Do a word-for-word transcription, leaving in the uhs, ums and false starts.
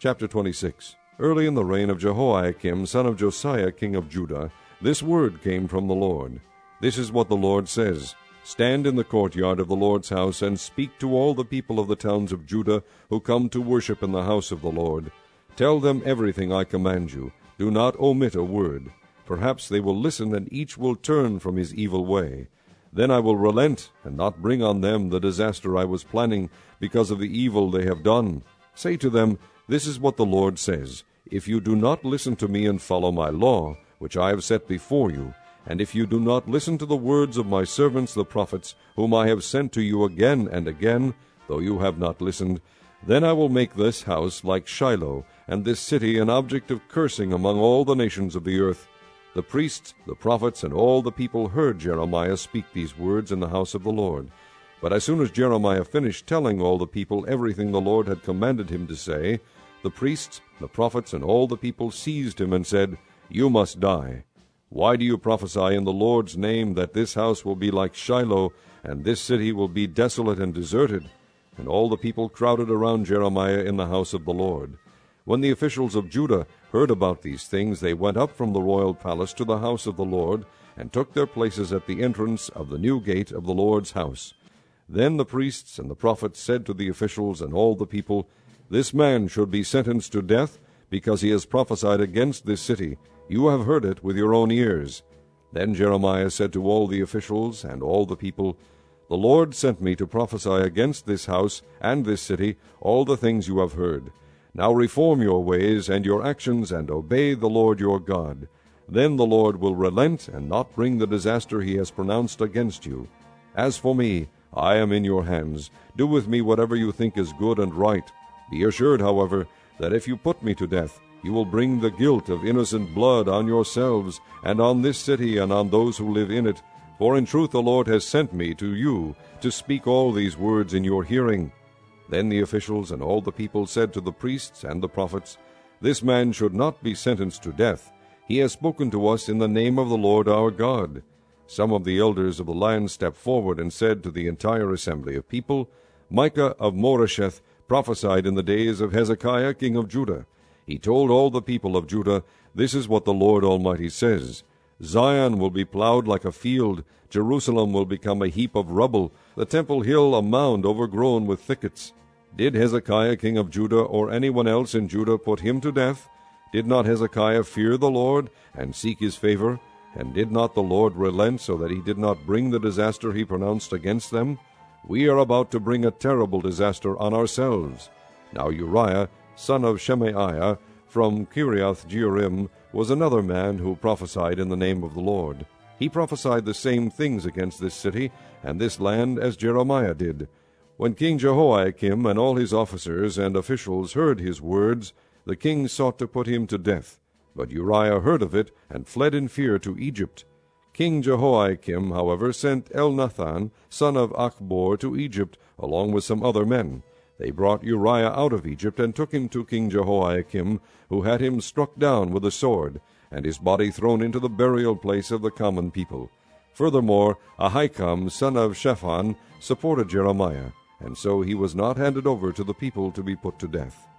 Chapter twenty-six. Early in the reign of Jehoiakim, son of Josiah, king of Judah, this word came from the Lord. This is what the Lord says: Stand in the courtyard of the Lord's house, and speak to all the people of the towns of Judah who come to worship in the house of the Lord. Tell them everything I command you. Do not omit a word. Perhaps they will listen, and each will turn from his evil way. Then I will relent, and not bring on them the disaster I was planning because of the evil they have done. Say to them, This is what the Lord says: If you do not listen to me and follow my law, which I have set before you, and if you do not listen to the words of my servants the prophets, whom I have sent to you again and again, though you have not listened, then I will make this house like Shiloh, and this city an object of cursing among all the nations of the earth. The priests, the prophets, and all the people heard Jeremiah speak these words in the house of the Lord. But as soon as Jeremiah finished telling all the people everything the Lord had commanded him to say, the priests, the prophets, and all the people seized him and said, You must die. Why do you prophesy in the Lord's name that this house will be like Shiloh, and this city will be desolate and deserted? And all the people crowded around Jeremiah in the house of the Lord. When the officials of Judah heard about these things, they went up from the royal palace to the house of the Lord, and took their places at the entrance of the new gate of the Lord's house. Then the priests and the prophets said to the officials and all the people, This man should be sentenced to death, because he has prophesied against this city. You have heard it with your own ears. Then Jeremiah said to all the officials and all the people, The Lord sent me to prophesy against this house and this city all the things you have heard. Now reform your ways and your actions, and obey the Lord your God. Then the Lord will relent and not bring the disaster he has pronounced against you. As for me, I am in your hands. Do with me whatever you think is good and right. Be assured, however, that if you put me to death, you will bring the guilt of innocent blood on yourselves, and on this city, and on those who live in it. For in truth the Lord has sent me to you to speak all these words in your hearing. Then the officials and all the people said to the priests and the prophets, This man should not be sentenced to death. He has spoken to us in the name of the Lord our God. Some of the elders of the land stepped forward and said to the entire assembly of people, Micah of Moresheth prophesied in the days of Hezekiah king of Judah. He told all the people of Judah, This is what the Lord Almighty says: Zion will be plowed like a field, Jerusalem will become a heap of rubble, the temple hill a mound overgrown with thickets. Did Hezekiah king of Judah or anyone else in Judah put him to death? Did not Hezekiah fear the Lord and seek his favor? And did not the Lord relent so that he did not bring the disaster he pronounced against them? We are about to bring a terrible disaster on ourselves. Now Uriah, son of Shemaiah, from Kiriath-Jearim, was another man who prophesied in the name of the Lord. He prophesied the same things against this city and this land as Jeremiah did. When King Jehoiakim and all his officers and officials heard his words, the king sought to put him to death. But Uriah heard of it and fled in fear to Egypt. King Jehoiakim, however, sent Elnathan, son of Achbor, to Egypt, along with some other men. They brought Uriah out of Egypt and took him to King Jehoiakim, who had him struck down with a sword, and his body thrown into the burial place of the common people. Furthermore, Ahikam, son of Shaphan, supported Jeremiah, and so he was not handed over to the people to be put to death.